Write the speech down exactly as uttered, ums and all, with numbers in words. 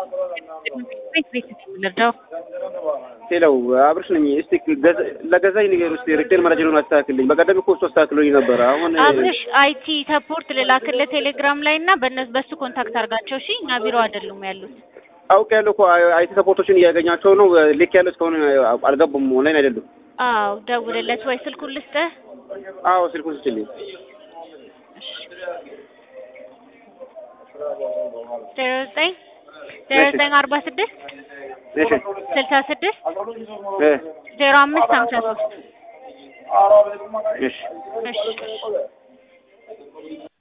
ቤት ቤት ልርዳው ሄሎ አብርሽ ነኝ። እስቲ ለገዛኝ ነገር ውስጥ ሪቴል መረጃ ነው አስተካክልኝ። በቀደም እኮ ሶስት አስተካክሎኝ ነበር። አሁን አብርሽ አይቲ ሰፖርት ልላክልህ ቴሌግራም ላይ እና በእነሱ በሱ ኮንታክት አድርጋቸው። እሺ እና ቢሮ አይደሉም ያሉት። አውቄያለሁ እኮ አይቲ ሰፖርቶችን እያገኛቸው ነው። ልክ ያለው እስካሁን አልገቡም፣ ኦንላይን አይደሉም። አዎ ደውልለት ወይ ስልኩን ልስጥህ? አዎ ስልኩን ስጭልኝ። ዜሮ ዘጠኝ ዜሮ ዘጠኝ አርባ ስድስት ስልሳ ስድስት ዜሮ አምስት ሀምሳ ሶስት እሺ እሺ